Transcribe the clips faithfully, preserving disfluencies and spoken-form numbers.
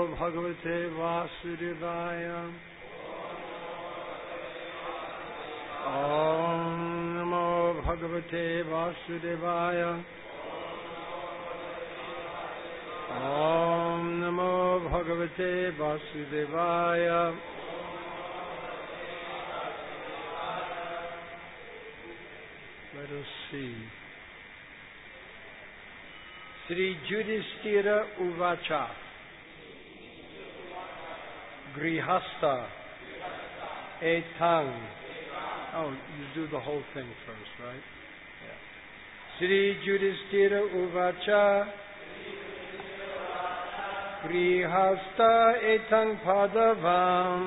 Bhagavate Vasudevaya. Om Namo Bhagavate Vasudevaya. Om Namo Bhagavate Vasudevaya. Let us see. Sri Yudhishthira Uvacha. Grihastha Etang. Oh, you do the whole thing first, right? Yeah. Sri Yudhishthira Uvacha. Grihastha Etang Padavam.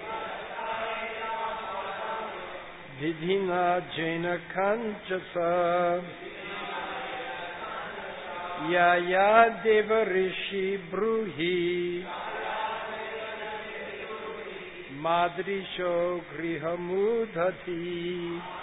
Vidhina Jena Kanchasa. Yaya Deva Rishi Bruhi. Madrisho Grihamudhati.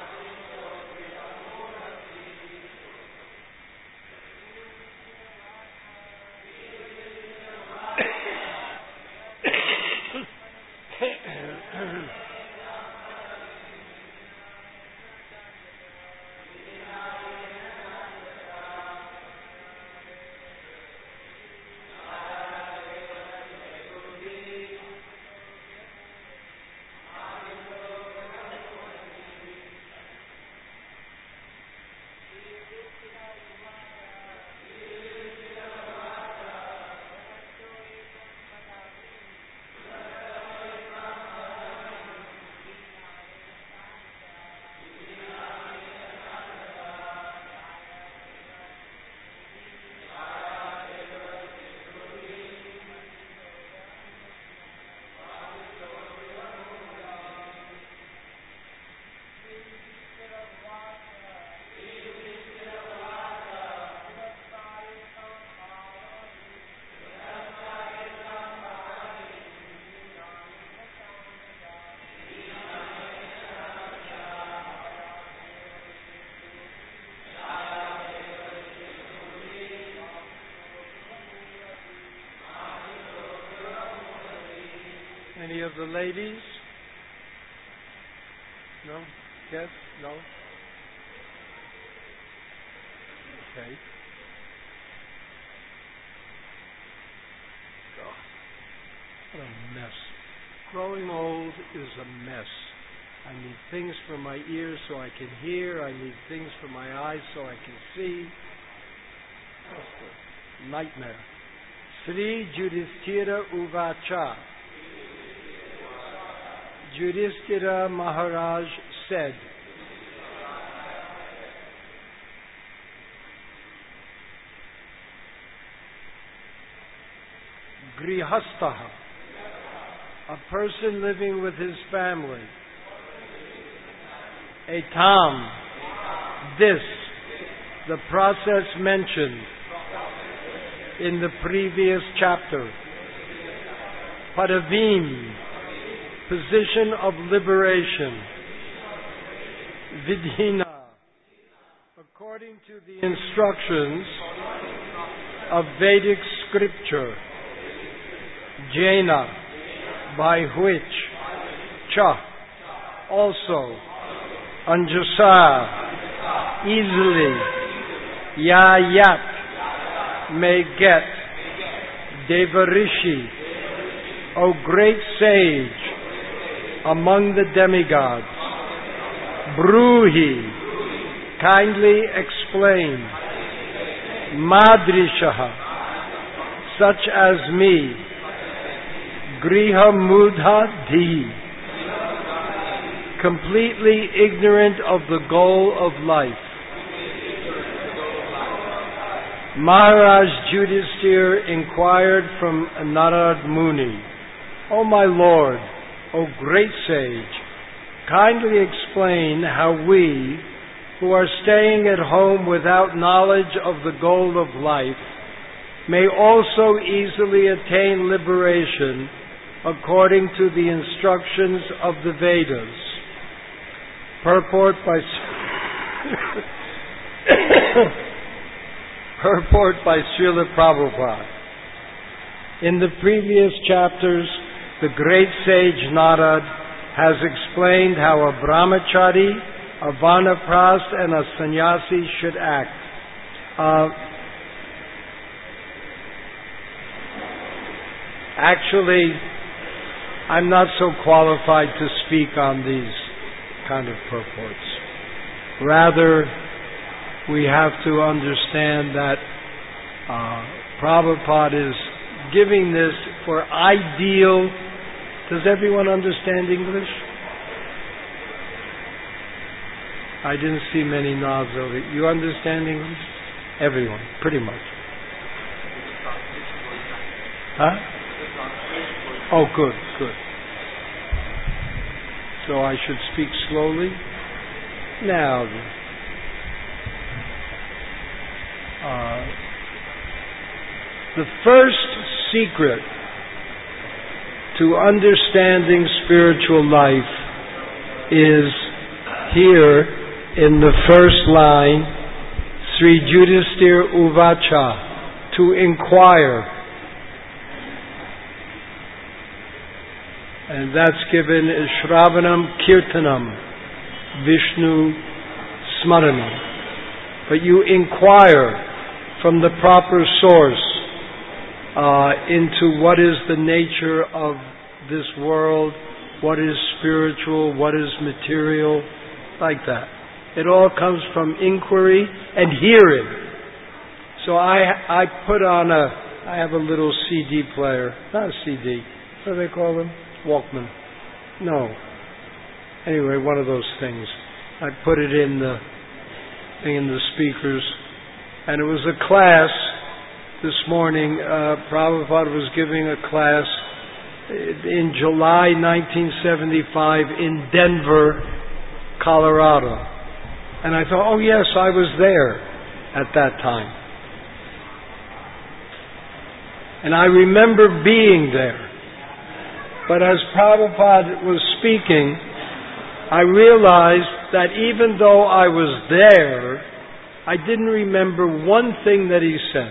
Any of the ladies? No? Yes? No? Okay. God, what a mess. Growing old is a mess. I need things for my ears so I can hear. I need things for my eyes so I can see. Just a nightmare. Sri Yudhishthira Uvacha. Yudhishthira Maharaj said, Grihastaha, a person living with his family. Etam, this, the process mentioned in the previous chapter. Padavim, position of liberation. Vidhina, according to the instructions of Vedic scripture. Jena, by which. Cha, also. Anjasa, easily. Yayat, may get. Devarishi, O great sage among the demigods. Bruhi, kindly explain. Madrishaha, such as me. Griha Mudha Dhi, completely ignorant of the goal of life. Maharaj Yudhishthira inquired from Narad Muni, O my Lord, O great sage, kindly explain how we, who are staying at home without knowledge of the goal of life, may also easily attain liberation according to the instructions of the Vedas. Purport by Purport by Srila Prabhupada. In the previous chapters, the great sage Narad has explained how a brahmachari, a vanaprastha, and a sannyasi should act. Uh, actually, I'm not so qualified to speak on these kind of purports. Rather, we have to understand that uh, Prabhupada is giving this for ideal. Does everyone understand English? I didn't see many nods over. You understand English? Everyone, pretty much. Huh? Oh, good, good. So I should speak slowly? Now, uh, the first secret to understanding spiritual life is here in the first line, Sri Yudhisthira Uvacha, to inquire. And that's given as Shravanam Kirtanam, Vishnu Smaranam. But you inquire from the proper source uh, into what is the nature of this world, what is spiritual, what is material, like that. It all comes from inquiry and hearing. So I I put on a, I have a little C D player, not a C D, what do they call them? Walkman. No. Anyway, one of those things. I put it in the thing in the speakers, and it was a class this morning. Uh, Prabhupada was giving a class in July nineteen seventy-five in Denver, Colorado. And I thought, oh yes, I was there at that time. And I remember being there. But as Prabhupada was speaking, I realized that even though I was there, I didn't remember one thing that he said.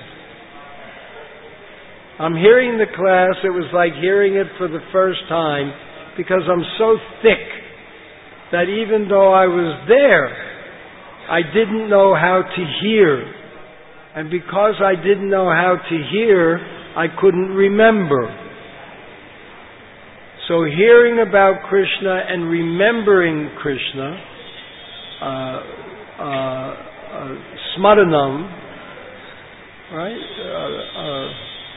I'm hearing the class, it was like hearing it for the first time, because I'm so thick that even though I was there, I didn't know how to hear. And because I didn't know how to hear, I couldn't remember. So hearing about Krishna and remembering Krishna, uh, uh, uh, Smaranam, right? Uh, uh,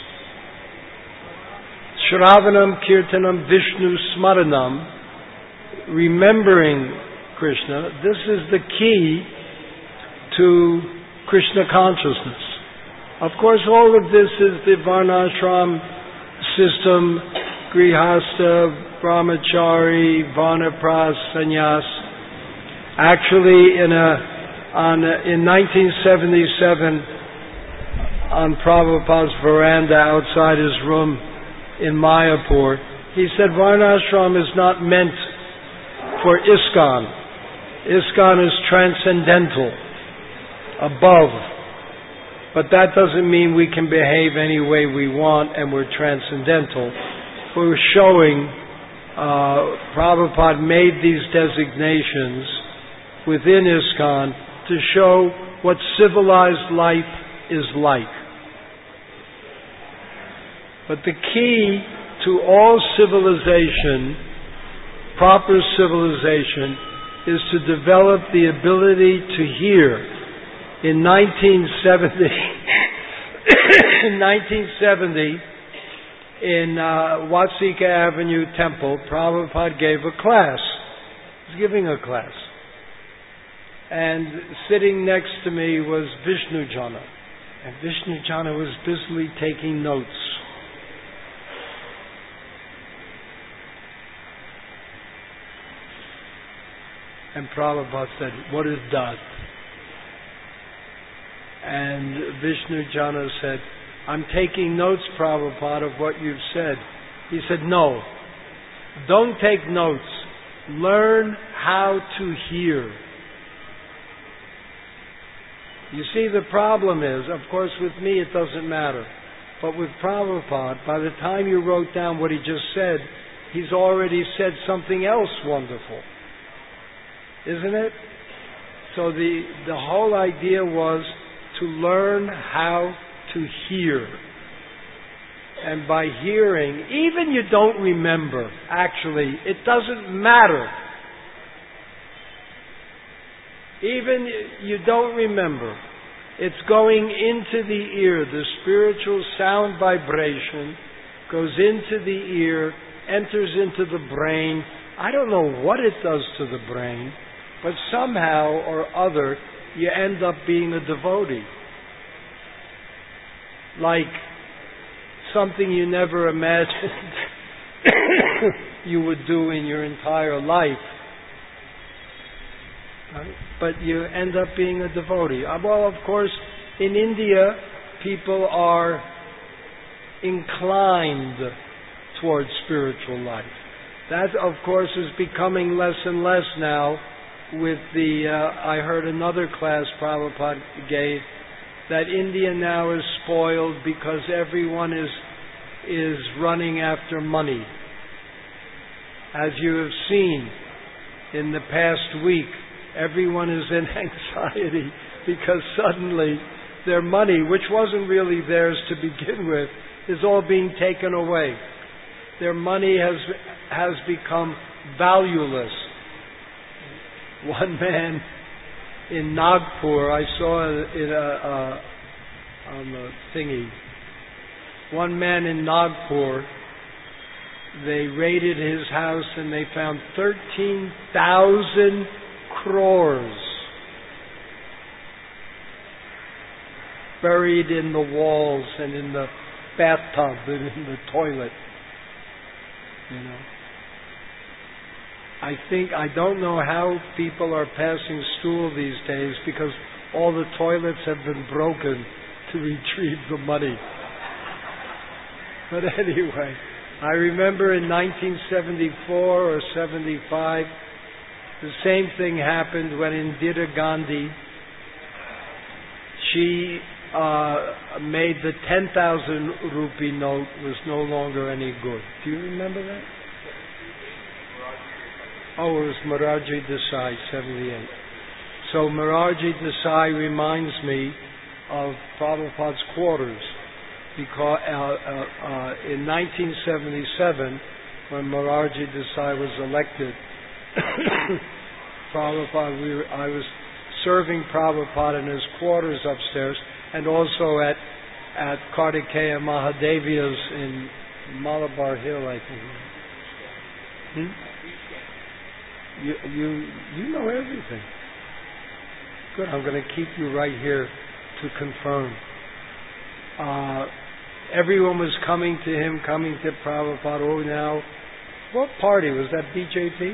Shravanam Kirtanam Vishnu Smaranam, remembering Krishna, this is the key to Krishna consciousness. Of course, all of this is the Varnashram system, Grihastha, Brahmachari, Vanaprastha, Sannyas. Actually, in a on a, in nineteen seventy-seven, on Prabhupada's veranda outside his room in Mayapur, he said Varnashram is not meant for ISKCON. ISKCON is transcendental, above. But that doesn't mean we can behave any way we want and we're transcendental. We're showing, uh, Prabhupada made these designations within ISKCON to show what civilized life is like. But the key to all civilization, proper civilization, is to develop the ability to hear. In nineteen seventy, in nineteen seventy, in uh, Watsika Avenue Temple, Prabhupada gave a class. He was giving a class. And sitting next to me was Vishnu Jana. And Vishnu Jana was busily taking notes. And Prabhupada said, what is that? And Vishnu Jana said, I'm taking notes, Prabhupada, of what you've said. He said, no, don't take notes. Learn how to hear. You see, the problem is, of course, with me it doesn't matter. But with Prabhupada, by the time you wrote down what he just said, he's already said something else wonderful. Isn't it? So the, the whole idea was to learn how to hear. And by hearing, even you don't remember, actually, it doesn't matter. Even you don't remember. It's going into the ear. The spiritual sound vibration goes into the ear, enters into the brain. I don't know what it does to the brain, but somehow or other you end up being a devotee. Like something you never imagined you would do in your entire life. Right? But you end up being a devotee. Well, of course, in India, people are inclined towards spiritual life. That, of course, is becoming less and less now with the, uh, I heard another class Prabhupada gave, that India now is spoiled because everyone is is running after money. As you have seen in the past week, everyone is in anxiety because suddenly their money, which wasn't really theirs to begin with, is all being taken away. Their money has has become valueless. One man in Nagpur, I saw it uh, uh, on the thingy. One man in Nagpur, they raided his house and they found thirteen thousand crores buried in the walls and in the bathtub and in the toilet. You know. I think, I don't know how people are passing stool these days because all the toilets have been broken to retrieve the money. But anyway, I remember in nineteen seventy-four or seventy-five, the same thing happened when Indira Gandhi, she uh, made the ten thousand rupee note was no longer any good. Do you remember that? Oh, it was Morarji Desai, seventy-eight. So Morarji Desai reminds me of Prabhupada's quarters, because uh, uh, uh, in nineteen seventy-seven, when Morarji Desai was elected, Prabhupada, we were, I was serving Prabhupada in his quarters upstairs, and also at at Kartikeya Mahadevia's in Malabar Hill, I think. Hmm? You, you, you know everything. Good. I'm going to keep you right here to confirm. Uh, everyone was coming to him, coming to Prabhupada. Oh, now, what party was that? B J P?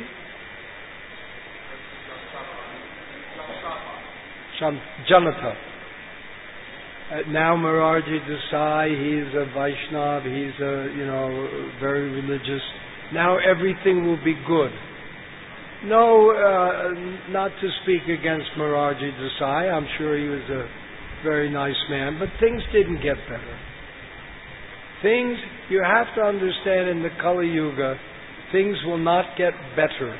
Janata. Uh, now Morarji Desai, he's a Vaishnav. He's a, you know, very religious. Now everything will be good. No, uh, not to speak against Morarji Desai. I'm sure he was a very nice man, but things didn't get better. Things, you have to understand, in the Kali Yuga, things will not get better.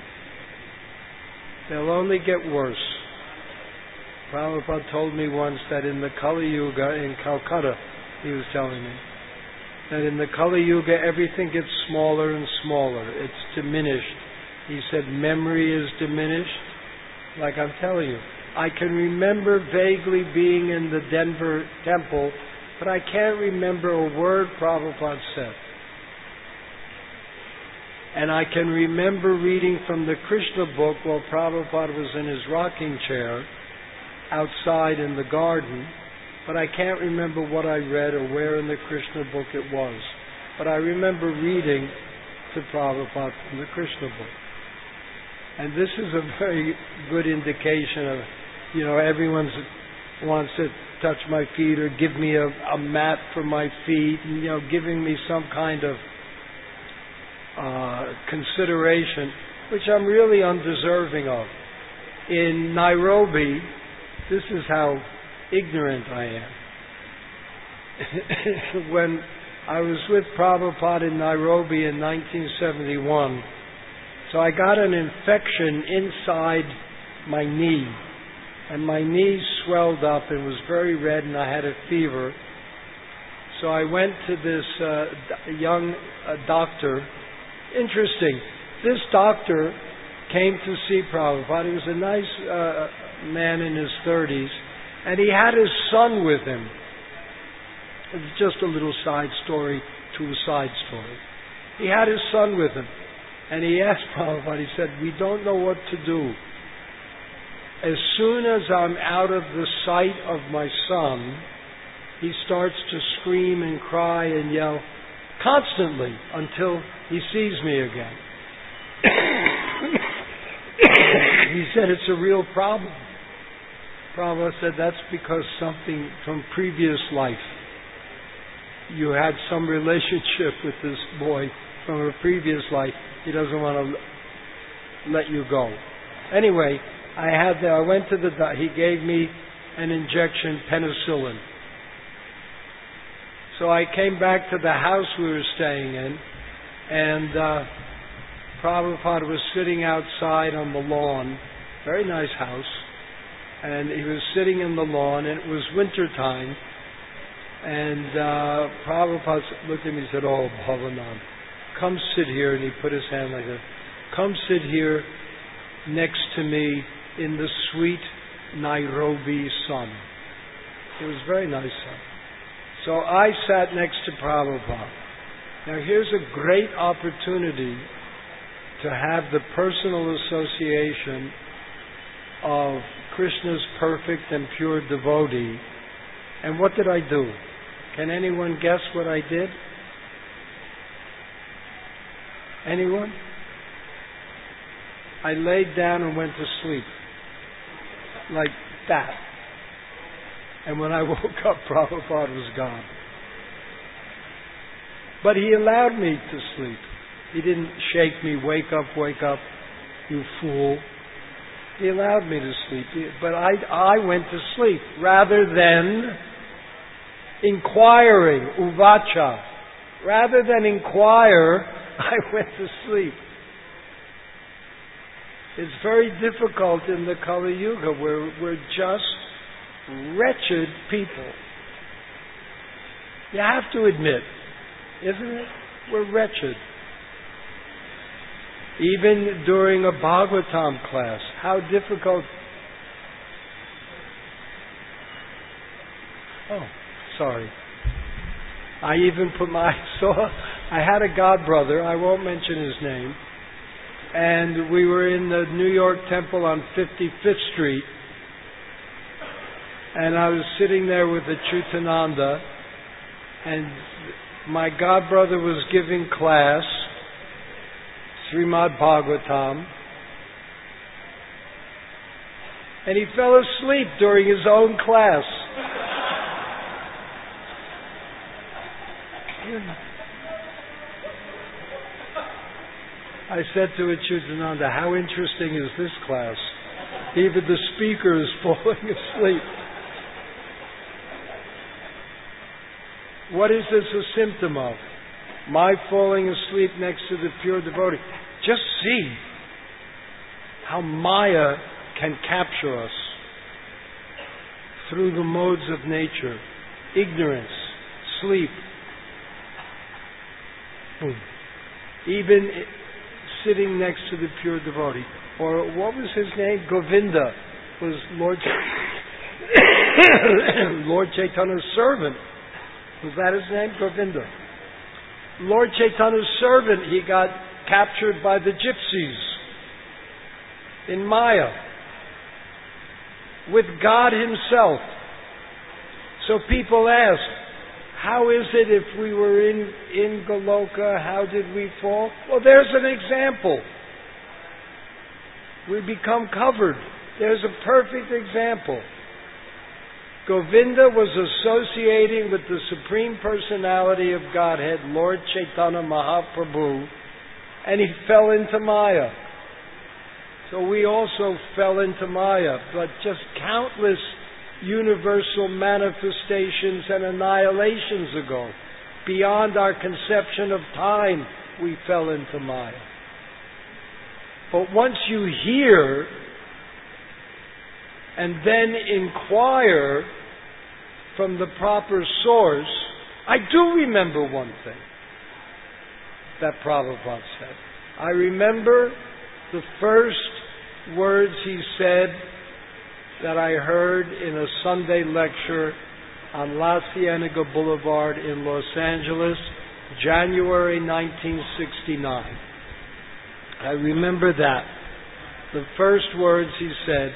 They'll only get worse. Prabhupada told me once that in the Kali Yuga in Calcutta, he was telling me, that in the Kali Yuga everything gets smaller and smaller. It's diminished. He said memory is diminished. Like I'm telling you, I can remember vaguely being in the Denver temple, but I can't remember a word Prabhupada said. And I can remember reading from the Krishna book while Prabhupada was in his rocking chair outside in the garden, but I can't remember what I read or where in the Krishna book it was. But I remember reading to Prabhupada from the Krishna book. And this is a very good indication of, you know, everyone wants to touch my feet or give me a, a mat for my feet, and, you know, giving me some kind of uh, consideration, which I'm really undeserving of. In Nairobi, this is how ignorant I am. when I was with Prabhupada in Nairobi in nineteen seventy-one. So I got an infection inside my knee, and my knee swelled up and was very red, and I had a fever. So I went to this uh, young uh, doctor. Interesting. This doctor came to see Prabhupada. He was a nice uh, man in his thirties, and he had his son with him. It's just a little side story to a side story. He had his son with him, and he asked Prabhupada, he said, "We don't know what to do. As soon as I'm out of the sight of my son, he starts to scream and cry and yell constantly until he sees me again." He said, "It's a real problem." Prabhupada said, "That's because something from previous life. You had some relationship with this boy from a previous life. He doesn't want to let you go." Anyway, I had the, I went to the he gave me an injection, penicillin. So I came back to the house we were staying in, and uh, Prabhupada was sitting outside on the lawn, very nice house, and he was sitting in the lawn, and it was winter time, and uh, Prabhupada looked at me and said, "Oh, Bhavanand, come sit here," and he put his hand like that, "Come sit here next to me in the sweet Nairobi sun." It was very nice sun. So I sat next to Prabhupada. Now here's a great opportunity to have the personal association of Krishna's perfect and pure devotee. And what did I do? Can anyone guess what I did? Anyone? I laid down and went to sleep. Like that. And when I woke up, Prabhupada was gone. But he allowed me to sleep. He didn't shake me, "Wake up, wake up, you fool." He allowed me to sleep. But I, I went to sleep rather than inquiring, uvacha. Rather than inquire, I went to sleep. It's very difficult in the Kali Yuga where we're just wretched people. You have to admit, isn't it? We're wretched. Even during a Bhagavatam class, how difficult. Oh, sorry. I even put my, I saw, I had a god brother, I won't mention his name, and we were in the New York Temple on fifty-fifth Street, and I was sitting there with the Chutananda, and my god brother was giving class, Srimad Bhagavatam, and he fell asleep during his own class. I said to Achyutananda, "How interesting is this class? Even the speaker is falling asleep." What is this a symptom of? My falling asleep next to the pure devotee. Just see how Maya can capture us through the modes of nature. Ignorance, sleep. Boom. Even sitting next to the pure devotee. Or what was his name? Govinda was Lord Lord Chaitanya's servant. Was that his name? Govinda. Lord Chaitanya's servant, he got captured by the gypsies in Maya with God himself. So people ask, how is it if we were in, in Goloka, how did we fall? Well, there's an example. We become covered. There's a perfect example. Govinda was associating with the Supreme Personality of Godhead, Lord Chaitanya Mahaprabhu, and he fell into Maya. So we also fell into Maya, but just countless universal manifestations manifestations and annihilations ago. Beyond our conception of time, we fell into Maya. But once you hear and then inquire from the proper source, I do remember one thing that Prabhupada said. I remember the first words he said that I heard in a Sunday lecture on La Cienega Boulevard in Los Angeles, January nineteen sixty-nine. I remember that. The first words he said,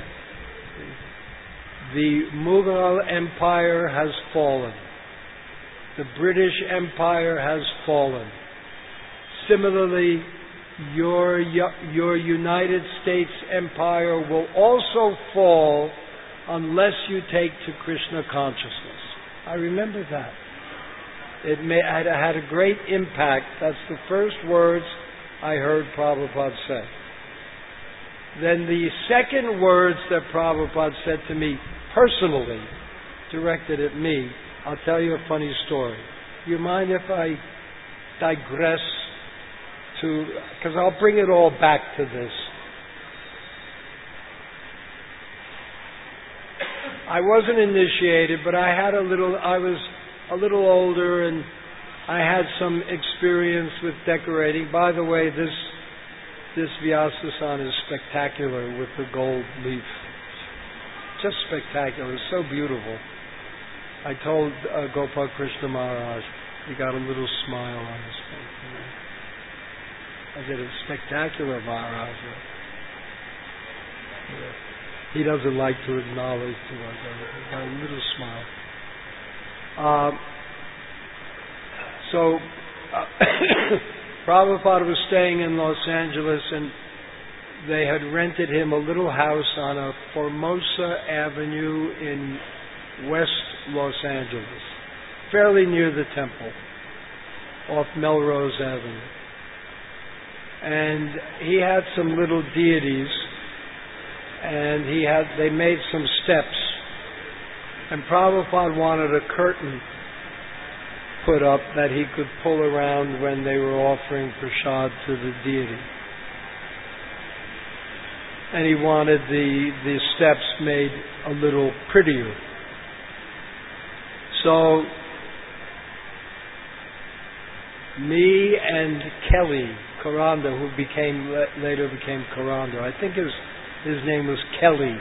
the Mughal Empire has fallen. The British Empire has fallen. Similarly, your, your United States Empire will also fall unless you take to Krishna consciousness. I remember that. It may, it had a great impact. That's the first words I heard Prabhupada say. Then the second words that Prabhupada said to me personally, directed at me, I'll tell you a funny story. Do you mind if I digress to, because I'll bring it all back to this. I wasn't initiated, but I had a little, I was a little older and I had some experience with decorating. By the way, this this Vyasasan is spectacular with the gold leaf. Just spectacular, so beautiful. I told uh, Gopal Krishna Maharaj, he got a little smile on his face. I said, it's spectacular, Maharaj. Yeah. He doesn't like to acknowledge to us. He got a little smile. Um, so, uh, Prabhupada was staying in Los Angeles and they had rented him a little house on a Formosa Avenue in West Los Angeles, fairly near the temple, off Melrose Avenue. And he had some little deities, and he had they made some steps. And Prabhupada wanted a curtain put up that he could pull around when they were offering prasad to the deity. And he wanted the, the steps made a little prettier. So, me and Kelly Karanda, who became later became Karanda, I think his, his name was Kelly.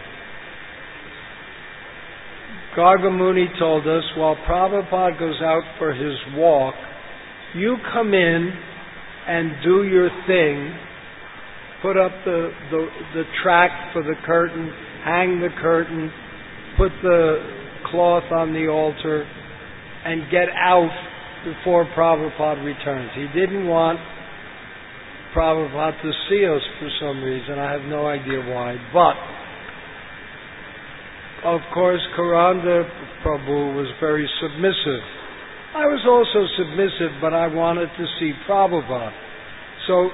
Gargamuni told us, while Prabhupada goes out for his walk, you come in and do your thing, put up the, the, the track for the curtain, hang the curtain, put the cloth on the altar, and get out before Prabhupada returns. He didn't want Prabhupada to see us for some reason. I have no idea why. But, of course, Karanda Prabhu was very submissive. I was also submissive, but I wanted to see Prabhupada. So,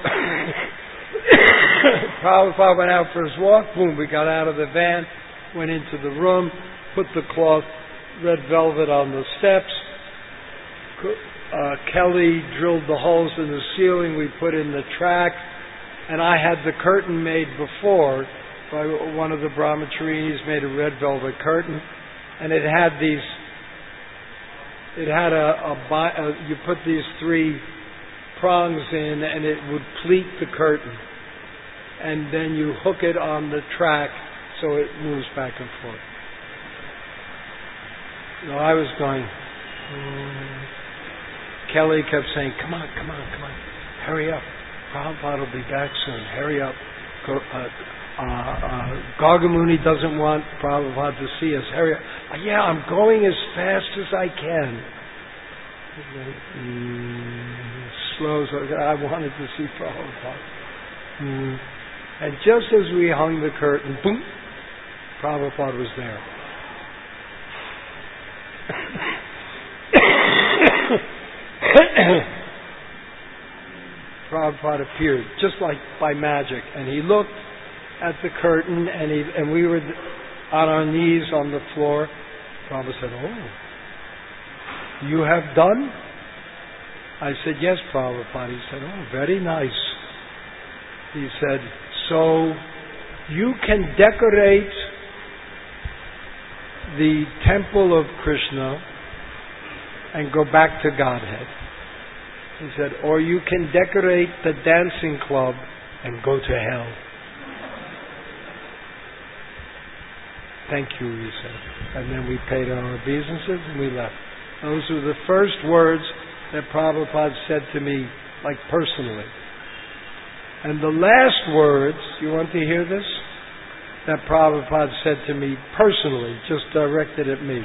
Prabhupada went out for his walk. Boom, we got out of the van, went into the room, put the cloth, red velvet on the steps. Uh, Kelly drilled the holes in the ceiling. We put in the track. And I had the curtain made before by one of the brahmacharinis, made a red velvet curtain. And it had these, it had a, a, a, you put these three prongs in and it would pleat the curtain. And then you hook it on the track so it moves back and forth. So I was going, mm. Kelly kept saying, come on, come on, come on, hurry up. Prabhupada will be back soon, hurry up. Go, uh, uh, uh, Gargamuni doesn't want Prabhupada to see us, hurry up. Uh, yeah, I'm going as fast as I can. Mm, slow, so I wanted to see Prabhupada. Mm. And just as we hung the curtain, boom, Prabhupada was there. Prabhupada appeared just like by magic, and he looked at the curtain, and he and we were on our knees on the floor. Prabhupada said, "Oh, You have done? I said, yes, Prabhupada. He said, oh, very nice. He said, so you can decorate the temple of Krishna and go back to Godhead. He said, or you can decorate the dancing club and go to hell. Thank you, he said. And then we paid our obeisances and we left. Those were the first words that Prabhupada said to me, like personally. And the last words, you want to hear this? That Prabhupada said to me personally, just directed at me.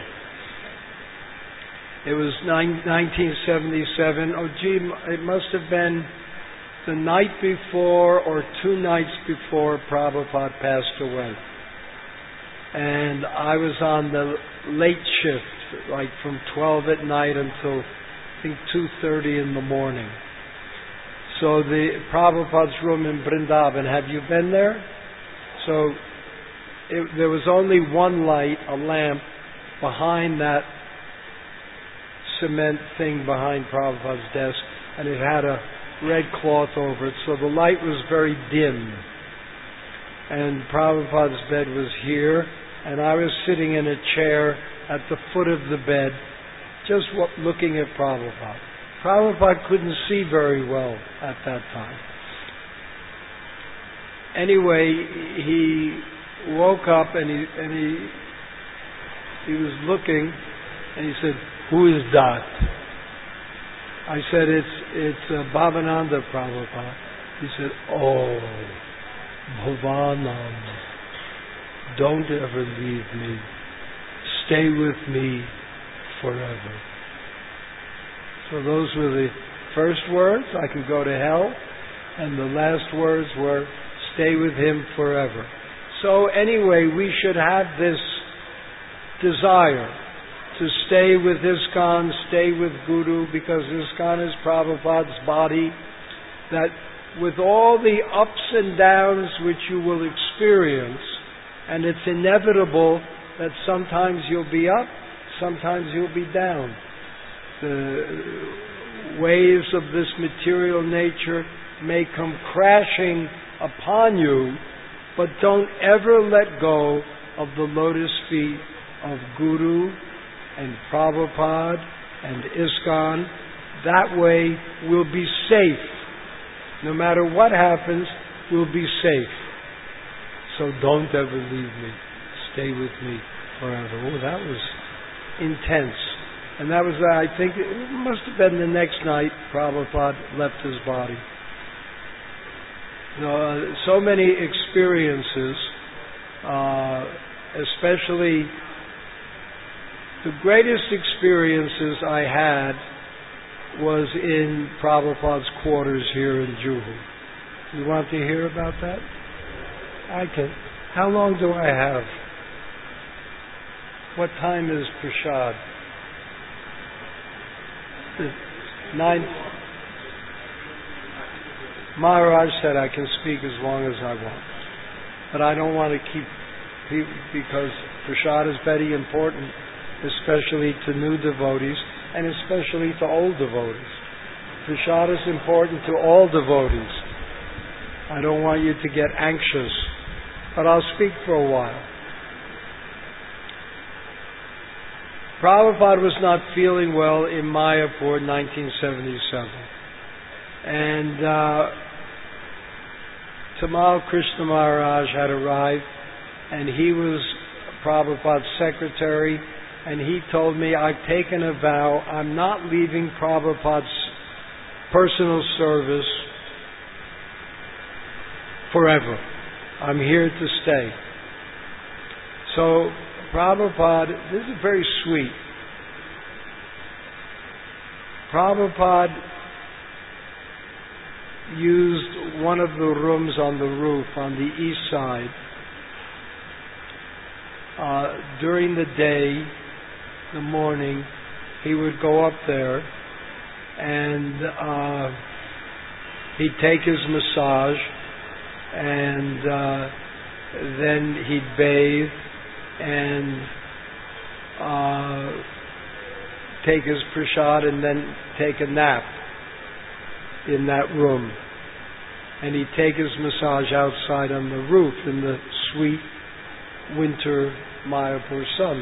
It was nineteen seventy-seven. Oh, gee, it must have been the night before or two nights before Prabhupada passed away. And I was on the late shift, like from twelve at night until I think two thirty in the morning. So the Prabhupada's room in Vrindavan, have you been there? So it, there was only one light, a lamp, behind that cement thing behind Prabhupada's desk, and it had a red cloth over it, so the light was very dim. And Prabhupada's bed was here, and I was sitting in a chair at the foot of the bed, just looking at Prabhupada. Prabhupada couldn't see very well at that time. Anyway, he woke up and he and he he was looking, and he said, "Who is that?" I said, "It's it's uh, Bhavananda, Prabhupada." He said, "Oh, Bhavananda, don't ever leave me. Stay with me forever." So those were the first words, I could go to hell, and the last words were, stay with him forever. So anyway, we should have this desire to stay with ISKCON, stay with Guru, because ISKCON is Prabhupada's body, that with all the ups and downs which you will experience, and it's inevitable that sometimes you'll be up, sometimes you'll be down. The waves of this material nature may come crashing upon you, but don't ever let go of the lotus feet of Guru and Prabhupada and ISKCON. That way we'll be safe. No matter what happens, we'll be safe. So don't ever leave me. Stay with me forever. Oh, that was intense. And that was, I think, it must have been the next night Prabhupada left his body. You know, so many experiences, uh, especially the greatest experiences I had was in Prabhupada's quarters here in Juhu. You want to hear about that? I can. How long do I have? What time is Prashad? Nine. Maharaj said I can speak as long as I want, but I don't want to keep people, because Prashad is very important, especially to new devotees and especially to old devotees. Prashad is important to all devotees. I don't want you to get anxious, but I'll speak for a while. Prabhupada was not feeling well in Mayapur, nineteen seventy-seven. And uh, Tamal Krishna Maharaj had arrived, and he was Prabhupada's secretary, and he told me, I've taken a vow, I'm not leaving Prabhupada's personal service forever. I'm here to stay. So Prabhupada, this is very sweet. Prabhupada used one of the rooms on the roof on the east side. Uh, during the day, the morning, he would go up there and uh, he'd take his massage, and uh, then he'd bathe and uh, take his prasad and then take a nap in that room. And he'd take his massage outside on the roof in the sweet winter Mayapur sun.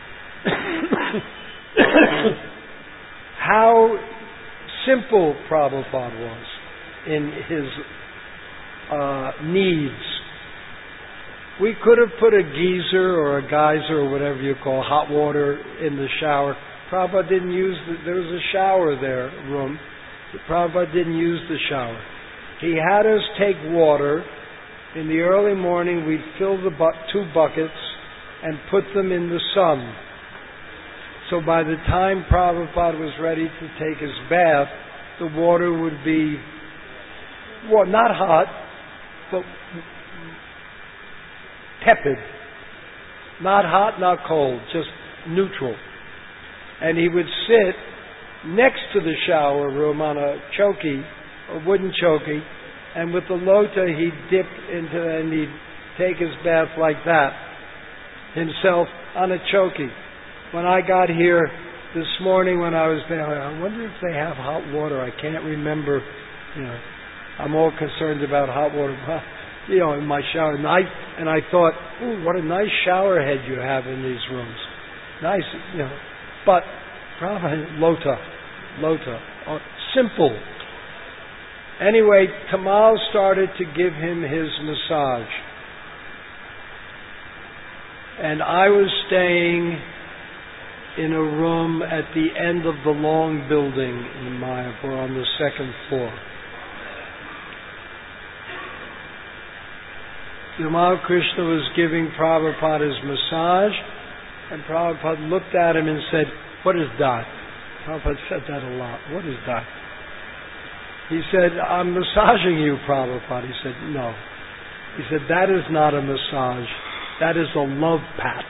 How simple Prabhupada was in his uh, needs. We could have put a geyser or a geyser or whatever you call hot water in the shower. Prabhupada didn't use the, there was a shower there, room. Prabhupada didn't use the shower. He had us take water. In the early morning, we'd fill the bu- two buckets and put them in the sun. So by the time Prabhupada was ready to take his bath, the water would be, well, not hot, but tepid. Not hot, not cold, just neutral. And he would sit next to the shower room on a choki, a wooden choki, and with the lota he'd dip into and he'd take his bath like that, himself on a choki. When I got here this morning when I was there, I wonder if they have hot water. I can't remember. You know, I'm all concerned about hot water. You know, in my shower. And I, and I thought, ooh, what a nice shower head you have in these rooms. Nice, you know. But, probably, lota. Lota. Oh, simple. Anyway, Tamal started to give him his massage. And I was staying in a room at the end of the long building in Mayapur on the second floor. Tamal Krishna was giving Prabhupada his massage, and Prabhupada looked at him and said, "What is that?" Prabhupada said that a lot. "What is that?" He said, "I'm massaging you, Prabhupada." He said, "No." He said, "That is not a massage. That is a love pat."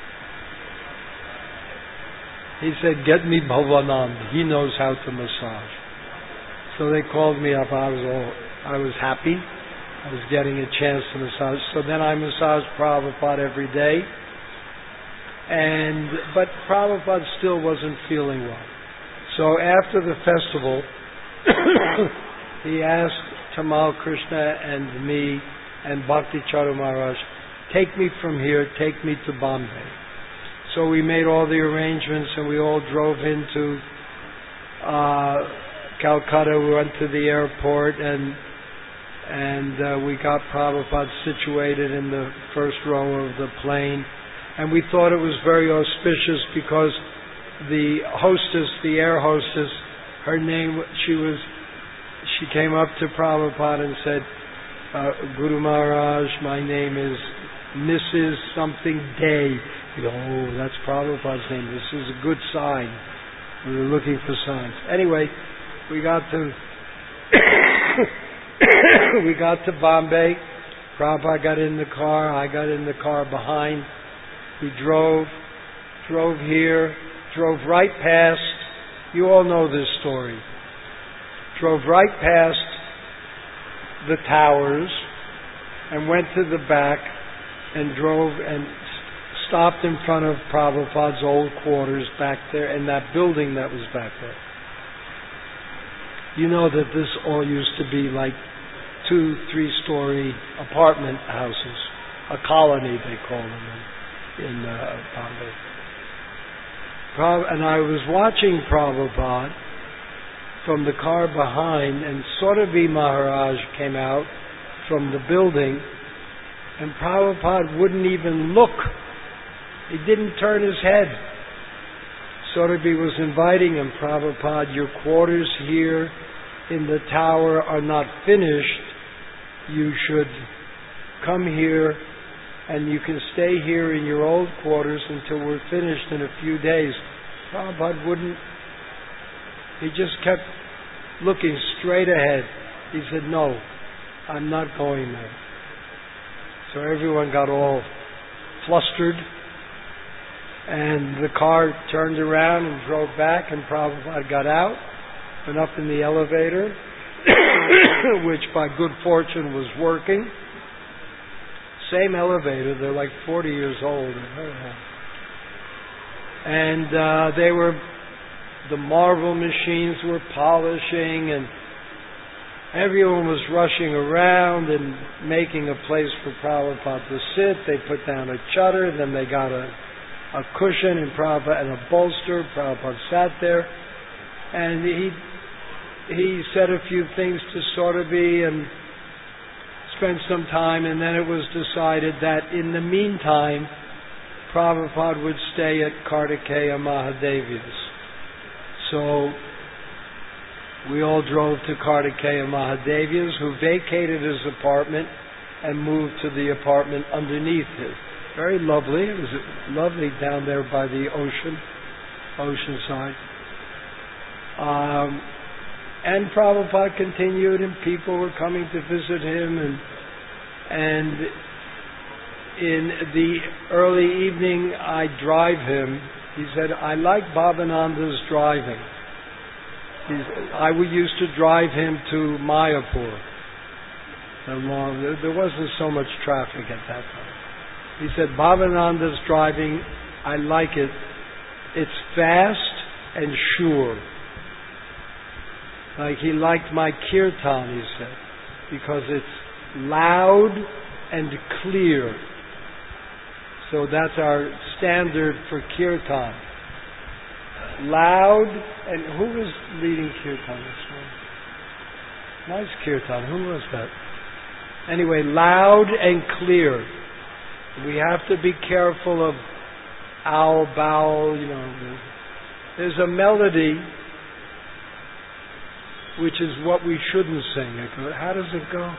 He said, "Get me Bhavanand. He knows how to massage." So they called me up. I was all, I was happy. I was getting a chance to massage. So then I massaged Prabhupada every day. And but Prabhupada still wasn't feeling well. So after the festival, he asked Tamal Krishna and me and Bhakti Charu Maharaj, "Take me from here, take me to Bombay." So we made all the arrangements and we all drove into uh, Calcutta. We went to the airport and and uh, we got Prabhupada situated in the first row of the plane. And we thought it was very auspicious because the hostess, the air hostess, her name, she was, she came up to Prabhupada and said, uh, "Guru Maharaj, my name is Missus something Day." We go, "Oh, that's Prabhupada's name. This is a good sign." We were looking for signs. Anyway, we got to we got to Bombay. Prabhupada got in the car. I got in the car behind. We drove, drove here, drove right past. You all know this story. Drove right past the towers and went to the back and drove and stopped in front of Prabhupada's old quarters back there in that building that was back there. You know that this all used to be like two, three-story apartment houses. A colony, they call them in, in uh, Bombay. Prab- and I was watching Prabhupada from the car behind, and Sorabi Maharaj came out from the building, and Prabhupada wouldn't even look. He didn't turn his head. Sorabi was inviting him, "Prabhupada, your quarters here in the tower are not finished. You should come here and you can stay here in your old quarters until we're finished in a few days." Prabhupada wouldn't. He just kept looking straight ahead. He said, "No, I'm not going there." So everyone got all flustered. And the car turned around and drove back, and Prabhupada got out, went up in the elevator, which by good fortune was working. Same elevator, they're like forty years old. And uh, they were the marble machines were polishing, and everyone was rushing around and making a place for Prabhupada to sit. They put down a chutter, then they got a, a cushion and Prabhupada and a bolster. Prabhupada sat there, and he he said a few things to Sorabi and spent some time, and then it was decided that in the meantime, Prabhupada would stay at Kartikeya Mahadevi's. So we all drove to Kartikeya Mahadevi's, who vacated his apartment and moved to the apartment underneath it. Very lovely. It was lovely down there by the ocean, oceanside. Um, and Prabhupada continued, and people were coming to visit him, and and in the early evening, I drive him. He said, I like Bhavananda's driving. He's, I used to drive him to Mayapur. Long, there wasn't so much traffic at that time. He said, Bhavananda's driving, I like it. It's fast and sure. Like he liked my kirtan, he said, because it's loud and clear. So that's our standard for kirtan. Loud, and who was leading kirtan this morning? Nice kirtan. Who was that? Anyway, loud and clear. We have to be careful of owl, bowel, you know. There's a melody which is what we shouldn't sing. How does it go?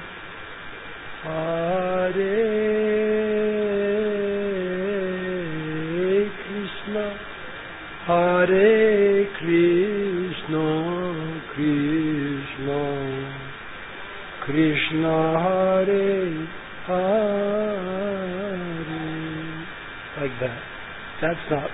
Hare Krishna, Hare Krishna, Krishna, Krishna Hare Hare. Like that. That's not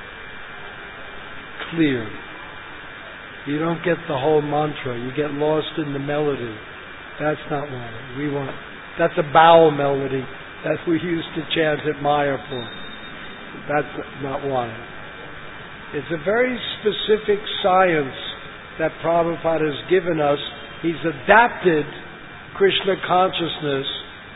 clear. You don't get the whole mantra. You get lost in the melody. That's not what we want. That's a bowel melody that we used to chant at Mayapur. That's not one. It's a very specific science that Prabhupada has given us. He's adapted Krishna consciousness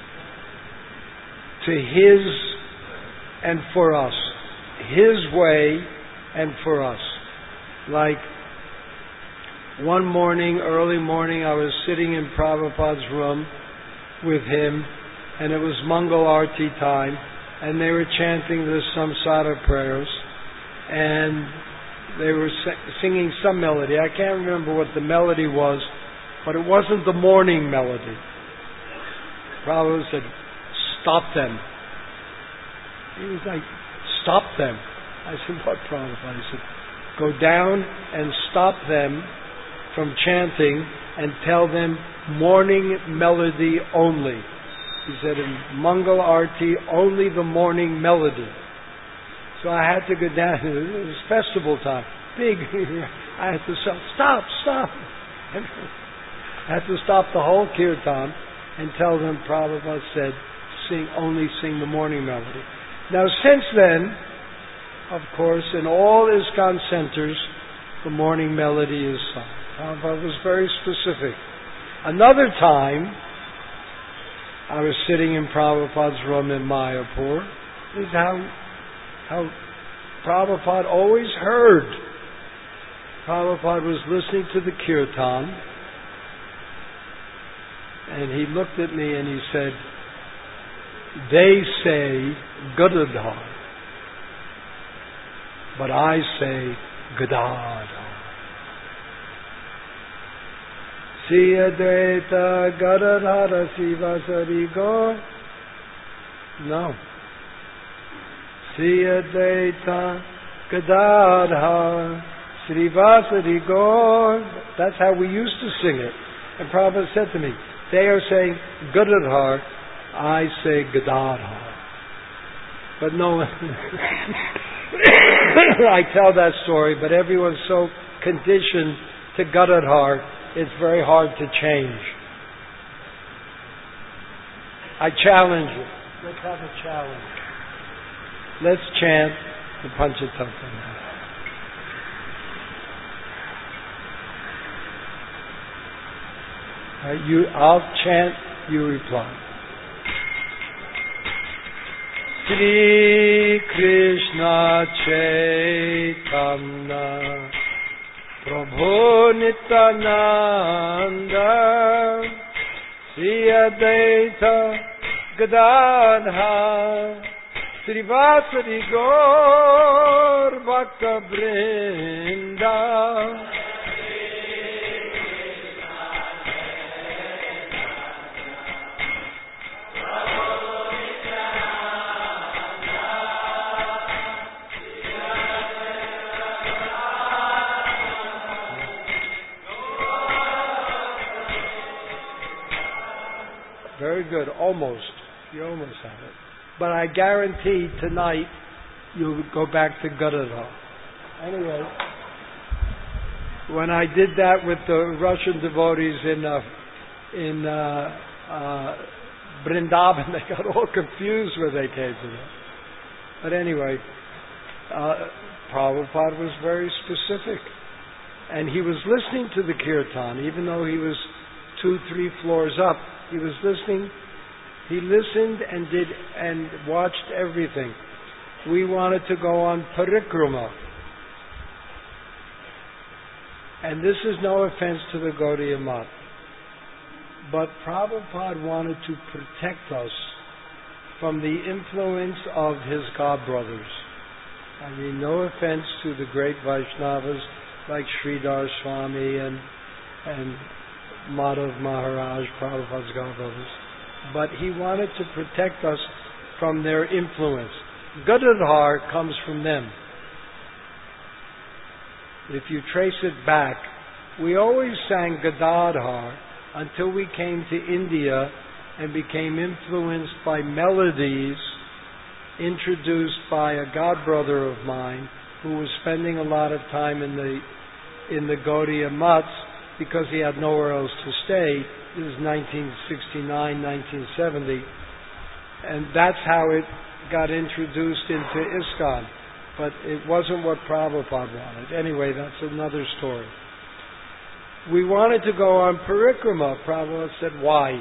to his and for us. His way and for us. Like one morning, early morning, I was sitting in Prabhupada's room with him, and it was Mangal Arti time, and they were chanting the Samsara prayers, and they were singing some melody. I can't remember what the melody was, but it wasn't the morning melody. Prabhupada said, stop them. He was like, stop them. I said, what, Prabhupada? He said, go down and stop them from chanting and tell them morning melody only. He said in Mangal Arti, only the morning melody. So I had to go down. It was festival time. Big. I had to stop, stop, stop. I had to stop the whole kirtan and tell them Prabhupada said, sing, only sing the morning melody. Now since then, of course, in all ISKCON centers, the morning melody is sung. Prabhupada was very specific. Another time, I was sitting in Prabhupada's room in Mayapur. This is how, how Prabhupada always heard. Prabhupada was listening to the kirtan, and he looked at me and he said, they say Gadadhar, but I say Gadadhar. Siya Dvaita Gadadhara Srivasari Gaur. No. Siya Dvaita Gadadhara Srivasari Gaur. That's how we used to sing it. And Prabhupada said to me, they are saying Gadadhar, I say Gadadhar. But no, I tell that story, but everyone's so conditioned to Gadadhar, it's very hard to change. I challenge you. Let's have a challenge. Let's chant the Panchatattva now. Uh, you, I'll chant, you reply. Shri Krishna Chaitanya Prabhu Nityananda Shri Advaita Gadadhar Srivasari Gaur Bhakta Vrinda. Very good. Almost. You almost have it. But I guarantee tonight you'll go back to Gadadhar. Anyway, when I did that with the Russian devotees in uh, in uh, uh, Vrindavan, they got all confused when they came to that. But anyway, uh, Prabhupada was very specific. And he was listening to the kirtan, even though he was two, three floors up. He was listening. He listened and did and watched everything. We wanted to go on parikrama. And this is no offense to the Gaudiya Math. But Prabhupada wanted to protect us from the influence of his godbrothers. I mean, no offense to the great Vaishnavas like Sridhar Swami and, and Madhav Maharaj, Prabhupada's godbrothers. But he wanted to protect us from their influence. Gadadhar comes from them. If you trace it back, we always sang Gadadhar until we came to India and became influenced by melodies introduced by a godbrother of mine who was spending a lot of time in the in the Gaudiya Maths because he had nowhere else to stay. This is nineteen sixty-nine, nineteen seventy, and that's how it got introduced into ISKCON. But it wasn't what Prabhupada wanted. Anyway, that's another story. We wanted to go on parikrama. Prabhupada said, why?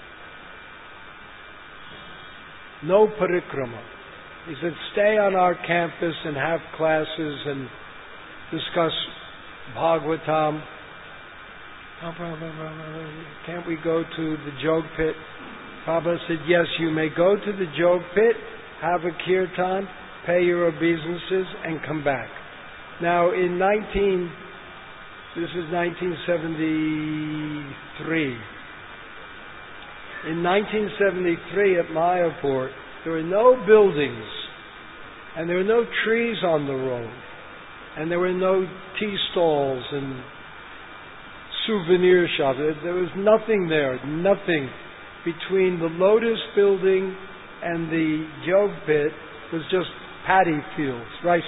No parikrama. He said, stay on our campus and have classes and discuss Bhagavatam. Oh, Prabhupada, can't we go to the Jog Pit? Prabhupada said, yes, you may go to the Jog Pit, have a kirtan, pay your obeisances, and come back. Now, in nineteen, this is nineteen seventy-three. In nineteen seventy-three at Mayapur, there were no buildings, and there were no trees on the road, and there were no tea stalls and souvenir shops. There was nothing there, nothing. Between the Lotus building and the Jog Pit was just paddy fields, rice,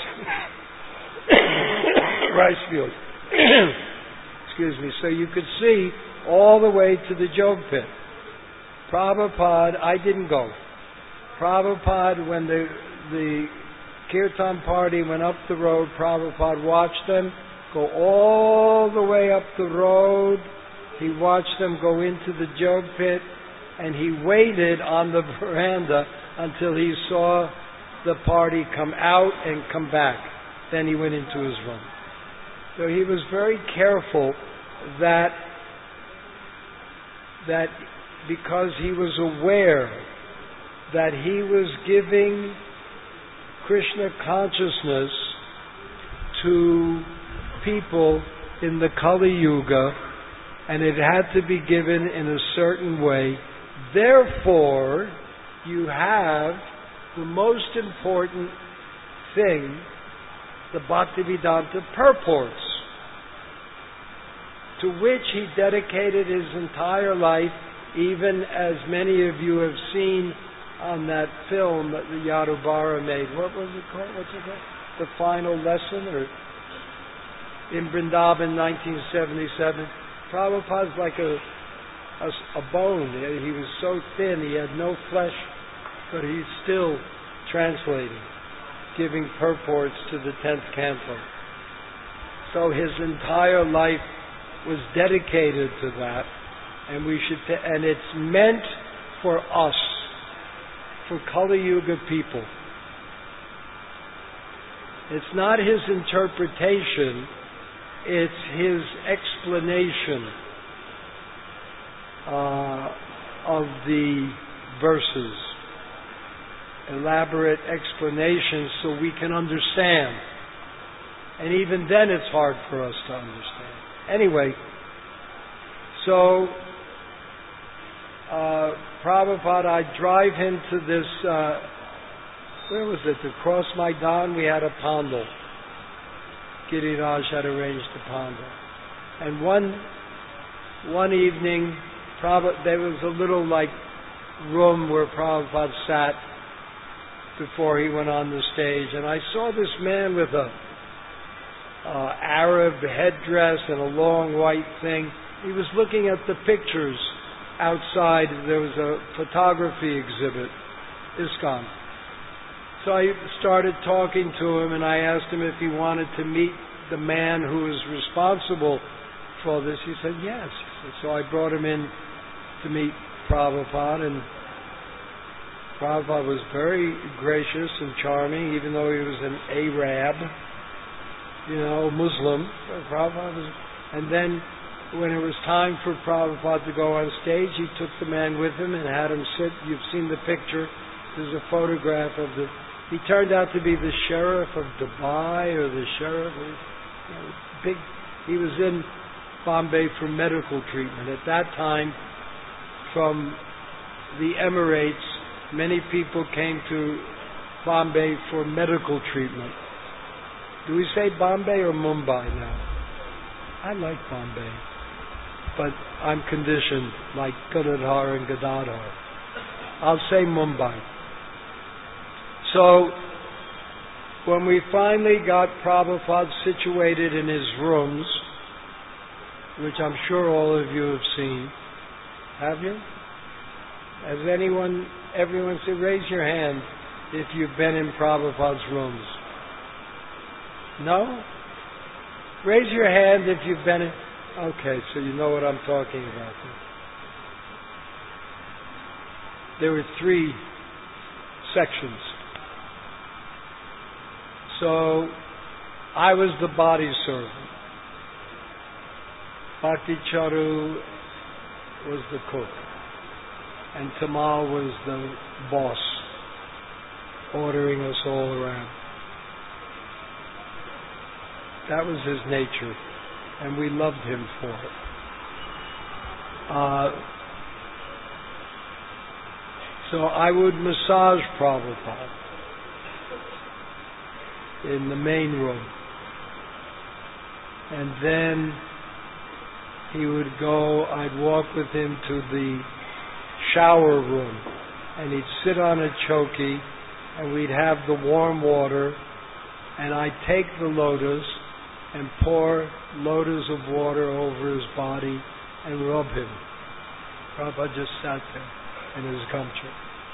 rice fields. Excuse me. So you could see all the way to the Jog Pit. Prabhupada, I didn't go. Prabhupada, when the the kirtan party went up the road, Prabhupada watched them go all the way up the road. He watched them go into the Jog Pit, and he waited on the veranda until he saw the party come out and come back. Then he went into his room. So he was very careful that that because he was aware that he was giving Krishna consciousness to people in the Kali Yuga, and it had to be given in a certain way. Therefore, you have the most important thing, the Bhaktivedanta purports, to which he dedicated his entire life, even as many of you have seen on that film that the Yadubara made. What was it called? What's it called? The Final Lesson, or in Vrindavan, nineteen seventy-seven. Prabhupada's like a, a, a bone. He was so thin, he had no flesh, but he's still translating, giving purports to the tenth canto. So his entire life was dedicated to that. And we should, ta- and it's meant for us, for Kali Yuga people. It's not his interpretation, it's his explanation uh, of the verses. Elaborate explanations so we can understand. And even then it's hard for us to understand. Anyway, so uh, Prabhupada, I drive him to this, uh, where was it? Across Maidan we had a pandal. Giriraj had arranged a pandal. And one one evening, Prabhupada, there was a little like room where Prabhupada sat before he went on the stage, and I saw this man with a uh, Arab headdress and a long white thing. He was looking at the pictures outside. There was a photography exhibit, ISKCON. So I started talking to him, and I asked him if he wanted to meet the man who was responsible for all this. He said yes. So I brought him in to meet Prabhupada, and Prabhupada was very gracious and charming, even though he was an Arab, you know, Muslim. Prabhupada was, and then when it was time for Prabhupada to go on stage, he took the man with him and had him sit. You've seen the picture. There's a photograph of the... He turned out to be the sheriff of Dubai, or the sheriff of... You know, big... He was in Bombay for medical treatment. At that time, from the Emirates, many people came to Bombay for medical treatment. Do we say Bombay or Mumbai now? I like Bombay, but I'm conditioned like Gadadhar and Gadadhar. I'll say Mumbai. So, when we finally got Prabhupada situated in his rooms, which I'm sure all of you have seen, have you? Has anyone, everyone say, raise your hand if you've been in Prabhupada's rooms. No? Raise your hand if you've been in... Okay, so you know what I'm talking about. There were three sections. So, I was the body servant. Bhakti Charu was the cook. And Tamal was the boss, ordering us all around. That was his nature, and we loved him for it. Uh, so I would massage Prabhupada in the main room. And then he would go, I'd walk with him to the shower room, and he'd sit on a choki, and we'd have the warm water, and I'd take the lotus and pour lotus of water over his body and rub him. Prabhupada just sat there in his gumcha.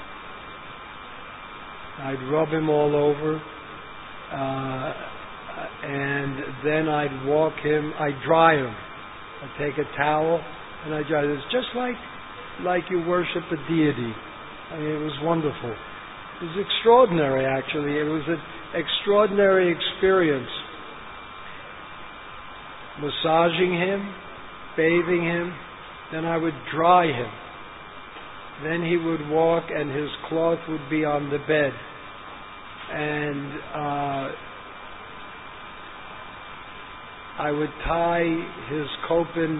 I'd rub him all over, uh, and then I'd walk him, I'd dry him. I'd take a towel and I'd dry him. It's just like like you worship a deity. I mean, it was wonderful. It was extraordinary, actually. It was an extraordinary experience. Massaging him, bathing him, then I would dry him. Then he would walk and his cloth would be on the bed. And uh, I would tie his kopin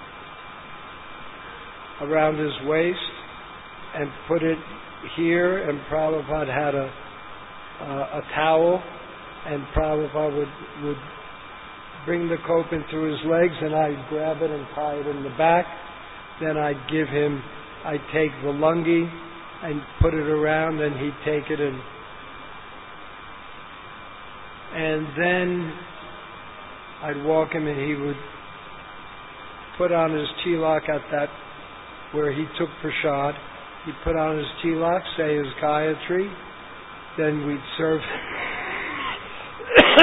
around his waist and put it here, and Prabhupada had a uh, a towel, and Prabhupada would, would bring the kopin through his legs, and I'd grab it and tie it in the back. Then I'd give him, I'd take the lungi and put it around, and he'd take it and and then I'd walk him, and he would put on his tilak at that where he took prasad. He'd put on his tilak, say his Gayatri, then we'd serve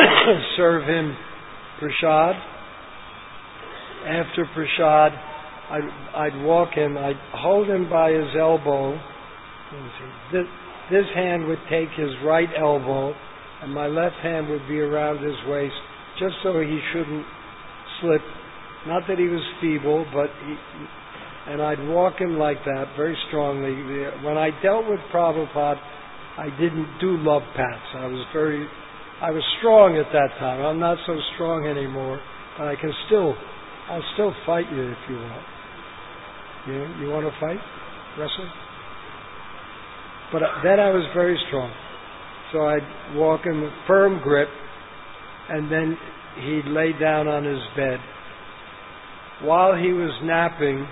serve him prasad. After prasad, I'd, I'd walk him, I'd hold him by his elbow. This, this hand would take his right elbow, and my left hand would be around his waist, just so he shouldn't slip. Not that he was feeble, but he, and I'd walk him like that, very strongly. When I dealt with Prabhupada, I didn't do love pats. I was very, I was strong at that time. I'm not so strong anymore, but I can still, I'll still fight you if you want. You, you want to fight? Wrestle? But then I was very strong. So I'd walk him with firm grip, and then he'd lay down on his bed. While he was napping,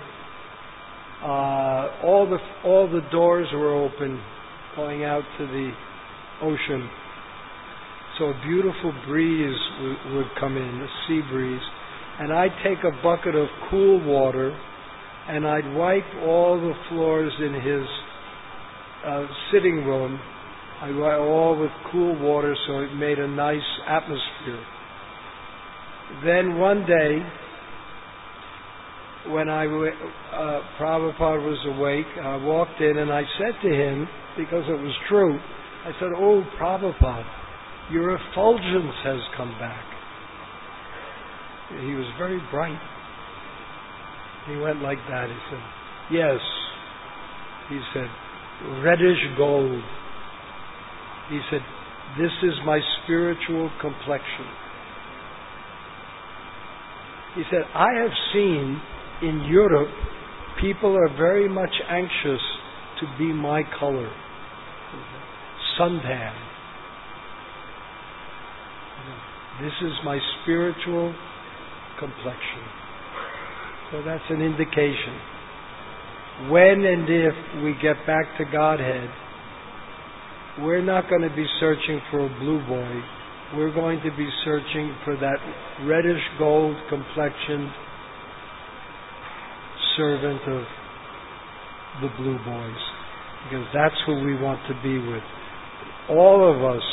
uh, all the all the doors were open, going out to the ocean. So a beautiful breeze w- would come in, a sea breeze, and I'd take a bucket of cool water, and I'd wipe all the floors in his uh, sitting room. I'd wipe all with cool water, so it made a nice atmosphere. Then one day, when I uh, Prabhupada was awake, I walked in and I said to him, because it was true, I said, "Oh, Prabhupada, your effulgence has come back." He was very bright. He went like that. He said, "Yes." He said, "Reddish gold." He said, "This is my spiritual complexion." He said, "I have seen in Europe, people are very much anxious to be my color. Suntan. This is my spiritual complexion." So that's an indication. When and if we get back to Godhead, we're not going to be searching for a blue boy. We're going to be searching for that reddish gold complexioned servant of the blue boys, because that's who we want to be with. All of us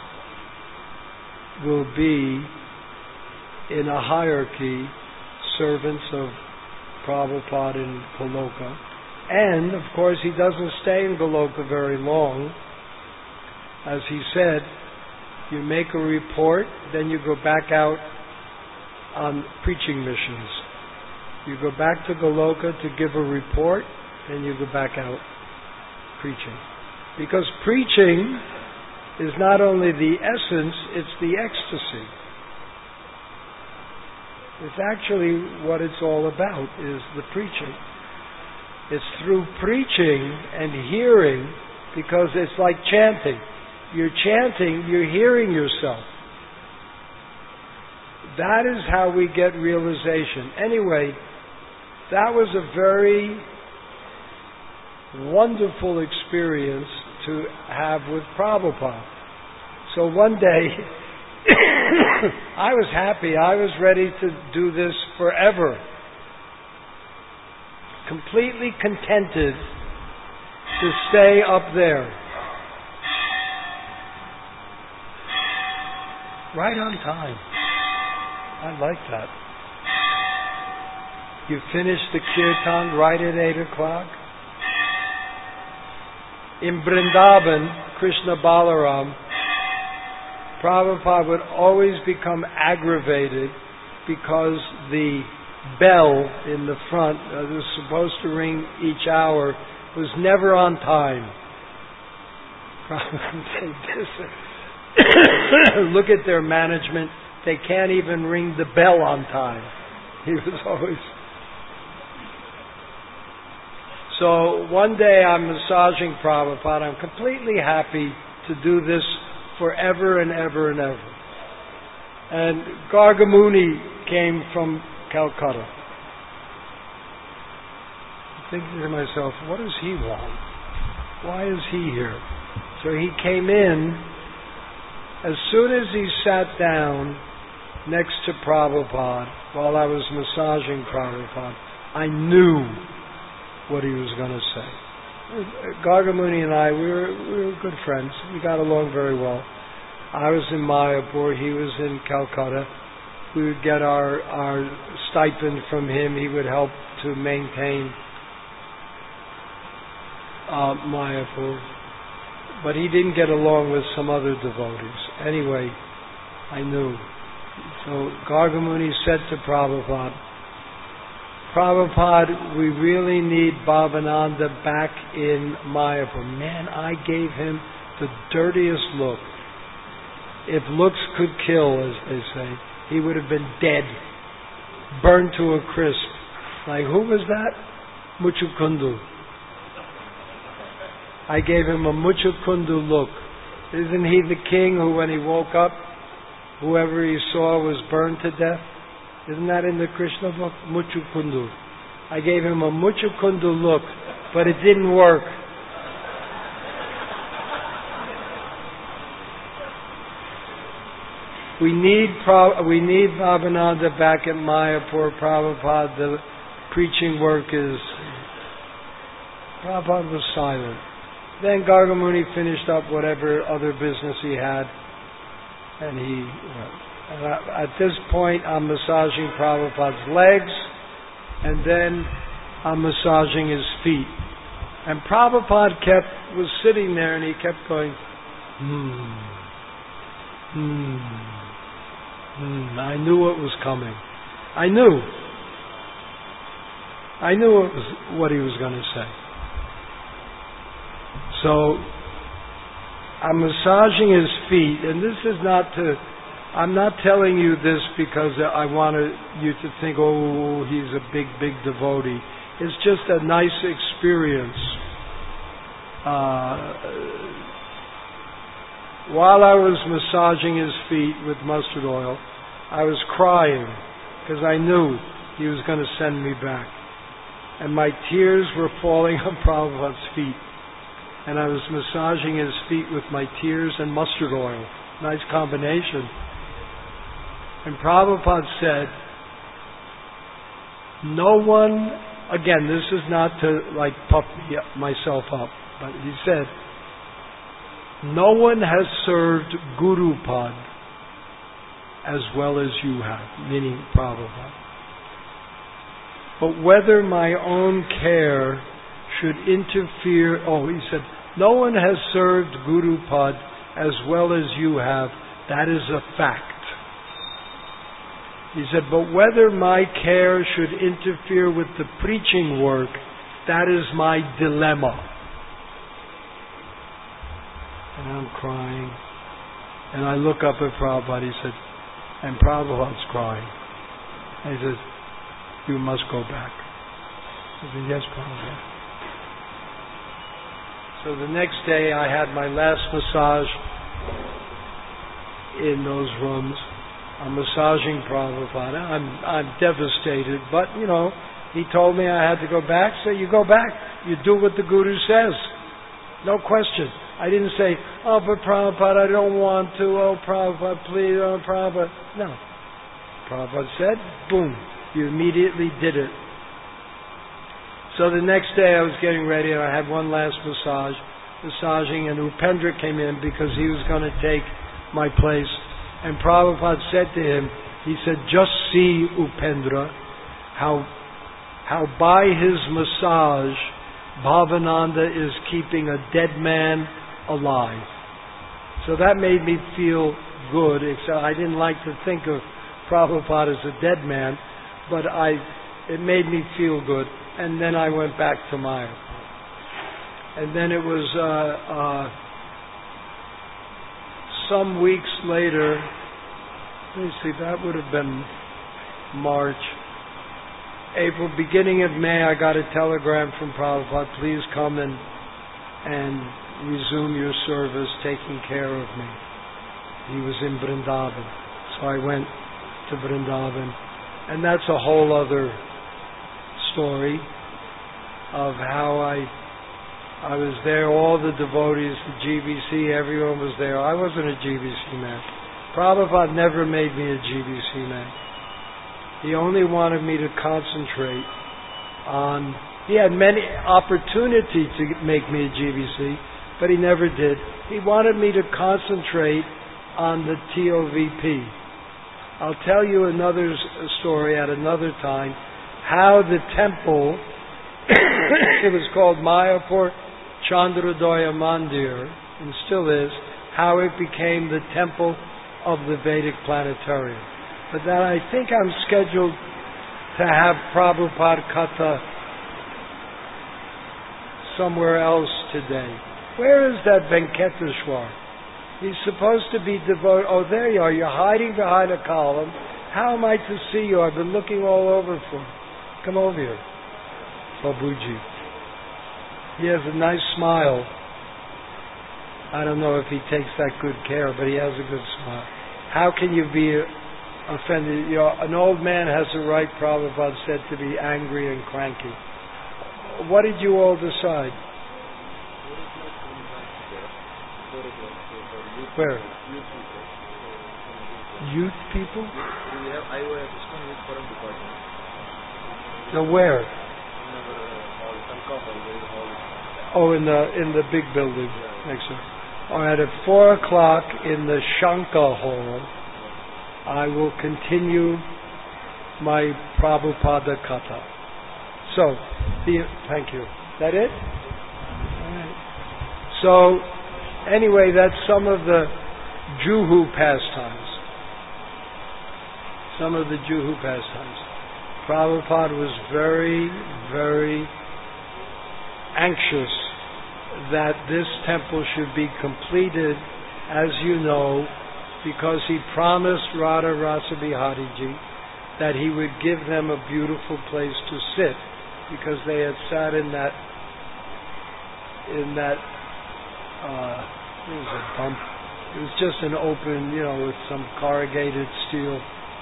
will be in a hierarchy servants of Prabhupada in Goloka, and of course he doesn't stay in Goloka very long. As he said, you make a report, then you go back out on preaching missions. You go back to Goloka to give a report, then you go back out preaching. Because preaching is not only the essence, it's the ecstasy. It's actually what it's all about, is the preaching. It's through preaching and hearing, because it's like chanting. You're chanting, you're hearing yourself. That is how we get realization. Anyway, that was a very wonderful experience to have with Prabhupada. So one day, I was happy. I was ready to do this forever. Completely contented to stay up there. Right on time. I like that. You finish the kirtan right at eight o'clock. In Vrindavan, Krishna Balaram, Prabhupada would always become aggravated because the bell in the front that was supposed to ring each hour was never on time. Prabhupada would say, look at their management, they can't even ring the bell on time. He was always... So one day I'm massaging Prabhupada. I'm completely happy to do this forever and ever and ever. And Gargamuni came from Calcutta. I'm thinking to myself, what does he want? Why is he here? So he came in. As soon as he sat down next to Prabhupada while I was massaging Prabhupada, I knew what he was going to say. Gargamuni and I, we were, we were good friends. We got along very well. I was in Mayapur, he was in Calcutta. We would get our, our stipend from him. He would help to to maintain uh, Mayapur, but he didn't get along with some other devotees. Anyway, I knew. So Gargamuni said to Prabhupada, Prabhupada, we really need Bhavananda back in Mayapur. Man, I gave him the dirtiest look. If looks could kill, as they say, he would have been dead, burned to a crisp. Like, who was that? Muchukundu. I gave him a Muchukundu look. Isn't he the king who, when he woke up, whoever he saw was burned to death? Isn't that in the Krishna book? Muchukundu. I gave him a Muchukundu look, but it didn't work. We need we need Bhavananda back at Mayapur. Prabhupada, the preaching work is... Prabhupada was silent. Then Gargamuni finished up whatever other business he had, and he went. And I, at this point, I'm massaging Prabhupada's legs, and then I'm massaging his feet. And Prabhupada kept was sitting there, and he kept going, hmm, hmm, hmm. I knew what was coming. I knew. I knew what, was, what he was going to say. So, I'm massaging his feet, and this is not to... I'm not telling you this because I want you to think, oh, he's a big, big devotee. It's just a nice experience. Uh, while I was massaging his feet with mustard oil, I was crying because I knew he was going to send me back. And my tears were falling on Prabhupada's feet. And I was massaging his feet with my tears and mustard oil. Nice combination. And Prabhupada said, no one, again, this is not to like puff myself up, but he said, no one has served Guru Pad as well as you have, meaning Prabhupada. But whether my own care should interfere, oh, he said, no one has served Guru Pad as well as you have, that is a fact. He said, but whether my care should interfere with the preaching work, that is my dilemma. And I'm crying. And I look up at Prabhupada, he said, and Prabhupada's crying. And he says, you must go back. I said, yes, Prabhupada. So the next day I had my last massage in those rooms. I'm massaging Prabhupada. I'm I'm devastated, but you know, he told me I had to go back. So you go back. You do what the Guru says. No question. I didn't say, oh, but Prabhupada, I don't want to. Oh, Prabhupada, please, oh, Prabhupada. No. Prabhupada said, boom. You immediately did it. So the next day I was getting ready and I had one last massage, massaging, and Upendra came in because he was going to take my place. And Prabhupada said to him, he said, just see, Upendra, how, how by his massage, Bhavananda is keeping a dead man alive. So that made me feel good, except I didn't like to think of Prabhupada as a dead man, but I, it made me feel good. And then I went back to Maya. And then it was uh, uh, some weeks later, let me see, that would have been March, April, beginning of May, I got a telegram from Prabhupada, please come and, and resume your service, taking care of me. He was in Vrindavan. So I went to Vrindavan. And that's a whole other story of how I I was there, all the devotees, the G B C, everyone was there. I wasn't a G B C man. Prabhupada never made me a G B C man. He only wanted me to concentrate on... He had many opportunities to make me a G B C, but he never did. He wanted me to concentrate on the T O V P. I'll tell you another story at another time, how the temple, it was called Mayapur Chandrodaya Mandir, and still is, how it became the temple of the Vedic planetarium. But then I think I'm scheduled to have Prabhupada Katha somewhere else today. Where is that Venkateshwar? He's supposed to be devoted. Oh, there you are. You're hiding behind a column. How am I to see you? I've been looking all over for you. Come over here, Babuji. He has a nice smile. I don't know if he takes that good care, but he has a good smile. How can you be offended? You know, an old man has a right, Prabhupada said, to be angry and cranky. What did you all decide? Where? Youth people? We have I O S Youth Forum Department. So where? In our hall, Tanka Hall, there is a hall. Oh, in the in the big building next to. All right, at four o'clock in the Shanka Hall, I will continue my Prabhupada Katha. So, the, thank you. Is that it? All right. So, anyway, that's some of the Juhu pastimes. Some of the Juhu pastimes. Prabhupada was very, very anxious that this temple should be completed, as you know, because he promised Radha Rasa Bihariji that he would give them a beautiful place to sit, because they had sat in that in that uh, it was a bump. It was just an open, you know, with some corrugated steel.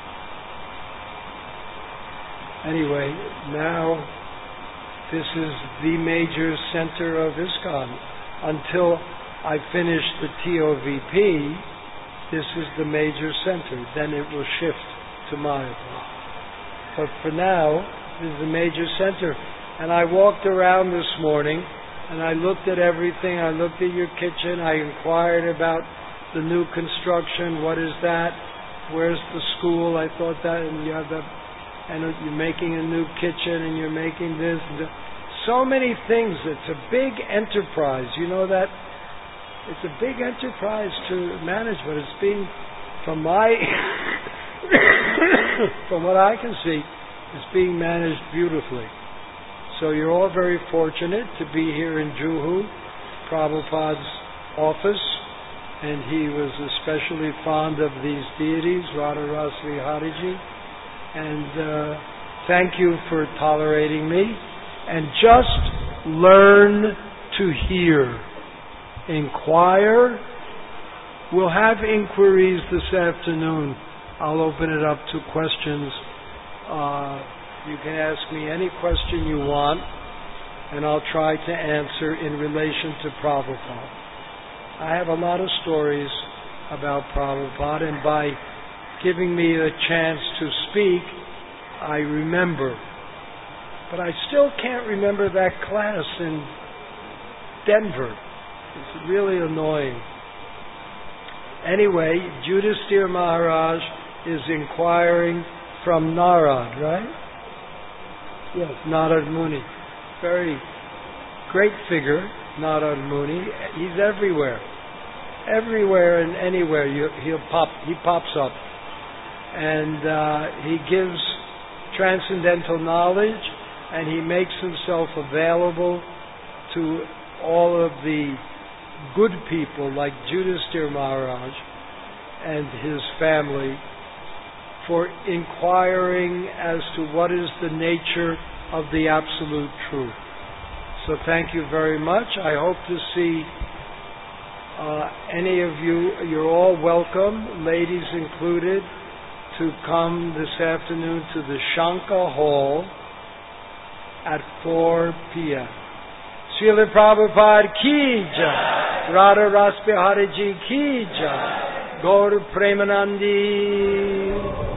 Anyway, now this is the major center of ISKCON. Until I finish the T O V P, this is the major center. Then it will shift to Mayapur. But for now, this is the major center. And I walked around this morning, and I looked at everything. I looked at your kitchen. I inquired about the new construction. What is that? Where's the school? I thought that, and you have that. And you're making a new kitchen, and you're making this. And that. So many things. It's a big enterprise. You know that? It's a big enterprise to manage, but it's being, from my, from what I can see, it's being managed beautifully. So you're all very fortunate to be here in Juhu, Prabhupada's office, and he was especially fond of these deities, Radha Rasa Bihariji. And uh, thank you for tolerating me. And just learn to hear. Inquire. We'll have inquiries this afternoon. I'll open it up to questions. Uh, you can ask me any question you want, and I'll try to answer in relation to Prabhupada. I have a lot of stories about Prabhupada, and by giving me a chance to speak, I remember. But I still can't remember that class in Denver. It's really annoying. Anyway, Yudhisthira Maharaj is inquiring from Narad, right? Yes, Narad Muni. Very great figure, Narad Muni. He's everywhere. Everywhere and anywhere you, he'll pop, he pops up. And uh, he gives transcendental knowledge, and he makes himself available to all of the good people like Yudhisthira Maharaj and his family for inquiring as to what is the nature of the absolute truth. So thank you very much. I hope to see uh, any of you. You're all welcome, ladies included, to come this afternoon to the Shanka Hall at four p.m. Srila Prabhupada ki jai, Radha Rasa Bihariji ki jai, Gaur Premanandi.